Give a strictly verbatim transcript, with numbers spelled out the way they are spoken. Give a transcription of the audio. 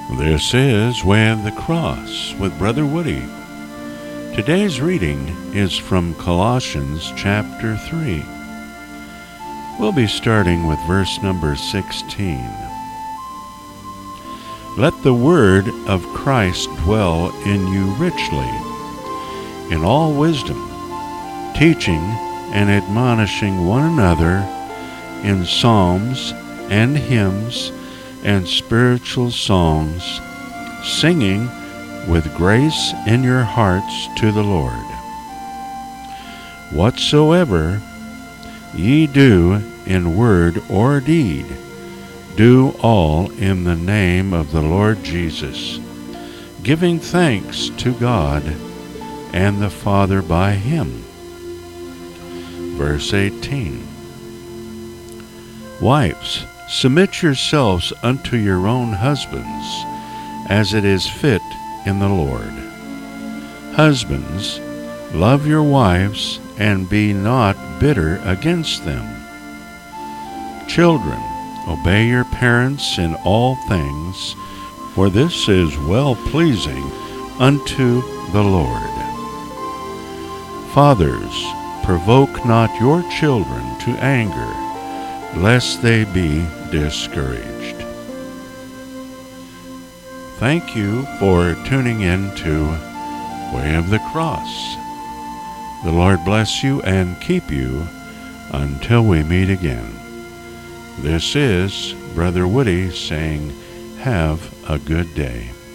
This is Way of the Cross with Brother Woody. Today's reading is from Colossians chapter three. We'll be starting with verse number sixteen. Let the word of Christ dwell in you richly, in all wisdom, teaching and admonishing one another in psalms and hymns and spiritual songs, singing with grace in your hearts to the Lord. Whatsoever ye do in word or deed, do all in the name of the Lord Jesus, giving thanks to God and the Father by him. Verse eighteen. Wives, submit yourselves unto your own husbands, as it is fit in the Lord. Husbands, love your wives, and be not bitter against them. Children, obey your parents in all things, for this is well-pleasing unto the Lord. Fathers, provoke not your children to anger, lest they be discouraged. Thank you for tuning in to Way of the Cross. The Lord bless you and keep you until we meet again. This is Brother Woody saying, have a good day.